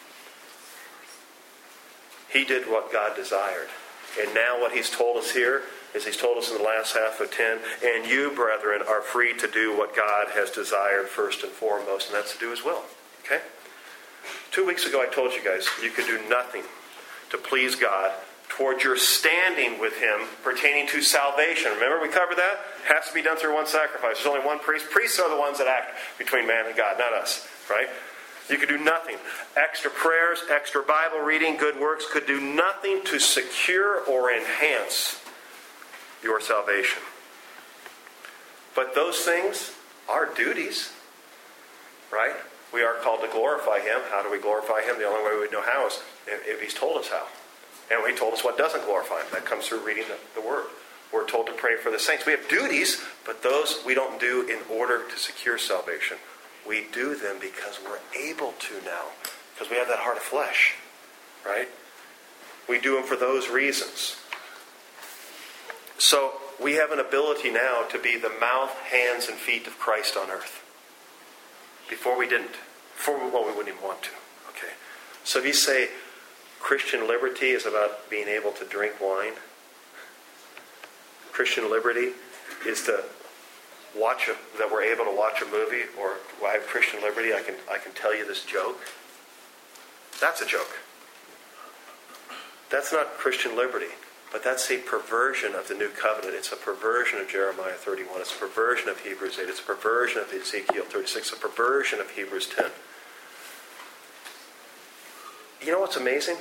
Speaker 1: He did what God desired. And now what he's told us here is he's told us in the last half of 10, and you, brethren, are free to do what God has desired first and foremost, and that's to do his will. Okay? 2 weeks ago I told you guys you could do nothing to please God toward your standing with him pertaining to salvation. Remember we covered that? It has to be done through one sacrifice. There's only one priest. Priests are the ones that act between man and God, not us. Right? You could do nothing. Extra prayers, extra Bible reading, good works could do nothing to secure or enhance your salvation. But those things are duties. Right? We are called to glorify him. How do we glorify him? The only way we know how is if he's told us how. And he told us what doesn't glorify him. That comes through reading the Word. We're told to pray for the saints. We have duties, but those we don't do in order to secure salvation. We do them because we're able to now. Because we have that heart of flesh. Right? We do them for those reasons. So we have an ability now to be the mouth, hands, and feet of Christ on earth. Before we didn't. We wouldn't even want to. Okay. So if you say Christian liberty is about being able to drink wine, Christian liberty is to that we're able to watch a movie, or I have Christian liberty, I can tell you this joke. That's a joke. That's not Christian liberty. But that's a perversion of the new covenant. It's a perversion of Jeremiah 31. It's a perversion of Hebrews 8. It's a perversion of Ezekiel 36. A perversion of Hebrews 10. You know what's amazing?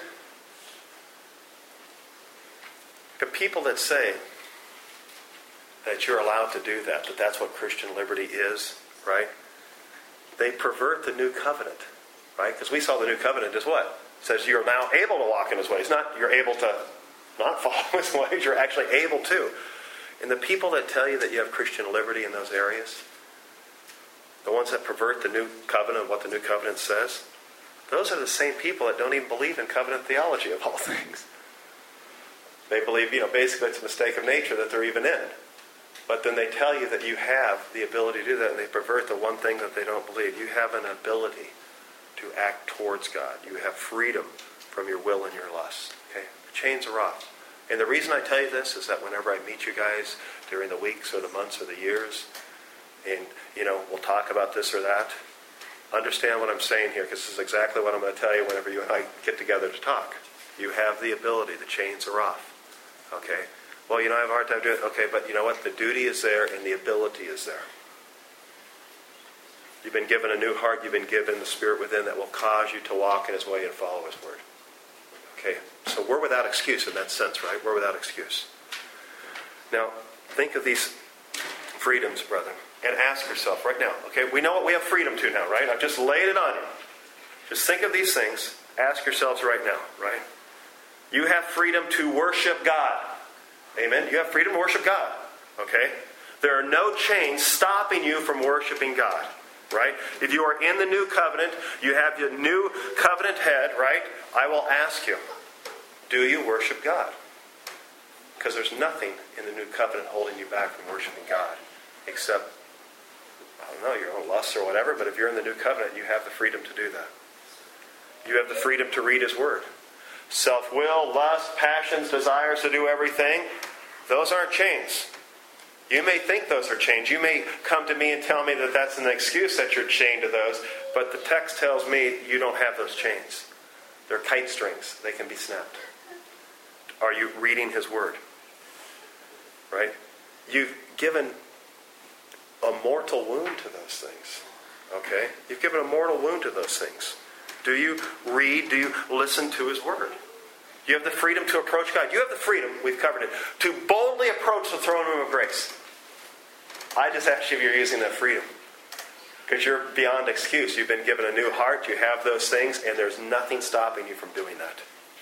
Speaker 1: The people that say that you're allowed to do that that's what Christian liberty is, right? They pervert the new covenant, right? Because we saw the new covenant as what? It says you're now able to walk in his ways. Not you're able to not follow his ways, you're actually able to. And the people that tell you that you have Christian liberty in those areas, the ones that pervert the new covenant, what the new covenant says, those are the same people that don't even believe in covenant theology of all things. They believe, basically it's a mistake of nature that they're even in. But then they tell you that you have the ability to do that, and they pervert the one thing that they don't believe. You have an ability to act towards God. You have freedom from your will and your lust. Okay? The chains are off. And the reason I tell you this is that whenever I meet you guys during the weeks or the months or the years, and, we'll talk about this or that, understand what I'm saying here, because this is exactly what I'm going to tell you whenever you and I get together to talk. You have the ability. The chains are off. Okay? Well, I have a hard time doing it. Okay, but you know what? The duty is there and the ability is there. You've been given a new heart. You've been given the Spirit within that will cause you to walk in his way and follow his word. Okay, so we're without excuse in that sense, right? We're without excuse. Now, think of these freedoms, brethren, and ask yourself right now. Okay, we know what we have freedom to now, right? I've just laid it on you. Just think of these things. Ask yourselves right now, right? You have freedom to worship God. Amen? You have freedom to worship God. Okay? There are no chains stopping you from worshiping God. Right? If you are in the new covenant, you have your new covenant head, right? I will ask you, do you worship God? Because there's nothing in the new covenant holding you back from worshiping God. Except, your own lusts or whatever. But if you're in the new covenant, you have the freedom to do that. You have the freedom to read his word. Self-will, lust, passions, desires to do everything, those aren't chains. You may think those are chains. You may come to me and tell me that that's an excuse that you're chained to those, but the text tells me you don't have those chains. They're kite strings. They can be snapped. Are you reading his word? Right? You've given a mortal wound to those things. Okay? You've given a mortal wound to those things. Do you read? Do you listen to his word? You have the freedom to approach God. You have the freedom, we've covered it, to boldly approach the throne room of grace. I just ask you if you're using that freedom. Because you're beyond excuse. You've been given a new heart. You have those things, and there's nothing stopping you from doing that.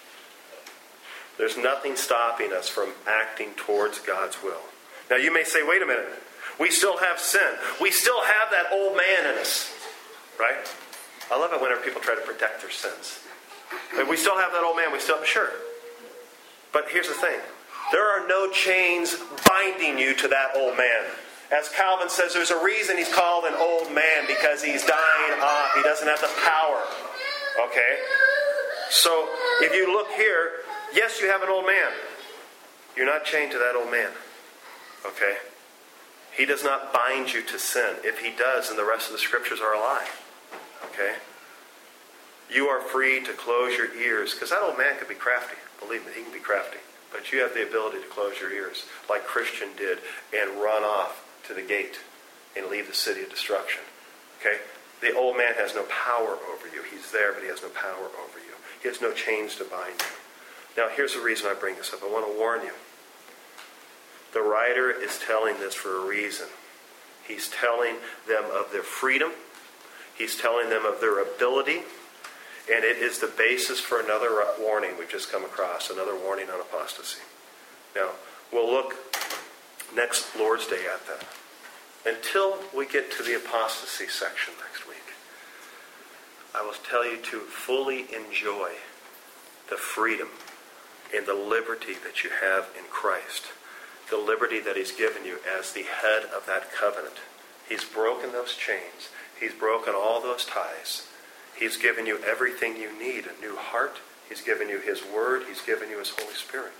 Speaker 1: There's nothing stopping us from acting towards God's will. Now you may say, wait a minute. We still have sin. We still have that old man in us. Right? I love it whenever people try to protect their sins. We still have that old man. Sure. But here's the thing. There are no chains binding you to that old man. As Calvin says, there's a reason he's called an old man, because he's dying off. He doesn't have the power. Okay? So, if you look here, yes, you have an old man. You're not chained to that old man. Okay? He does not bind you to sin. If he does, then the rest of the scriptures are a lie. Okay? You are free to close your ears, because that old man could be crafty. Believe me, he can be crafty. But you have the ability to close your ears, like Christian did, and run off to the gate and leave the city of destruction. Okay? The old man has no power over you. He's there, but he has no power over you. He has no chains to bind you. Now, here's the reason I bring this up. I want to warn you. The writer is telling this for a reason. He's telling them of their freedom. He's telling them of their ability. And it is the basis for another warning we've just come across, another warning on apostasy. Now, we'll look next Lord's Day at that. Until we get to the apostasy section next week, I will tell you to fully enjoy the freedom and the liberty that you have in Christ. The liberty that he's given you as the head of that covenant. He's broken those chains. He's broken all those ties. He's given you everything you need, a new heart. He's given you his word. He's given you his Holy Spirit.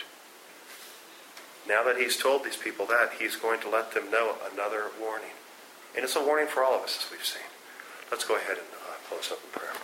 Speaker 1: Now that he's told these people that, he's going to let them know another warning. And it's a warning for all of us, as we've seen. Let's go ahead and close up in prayer.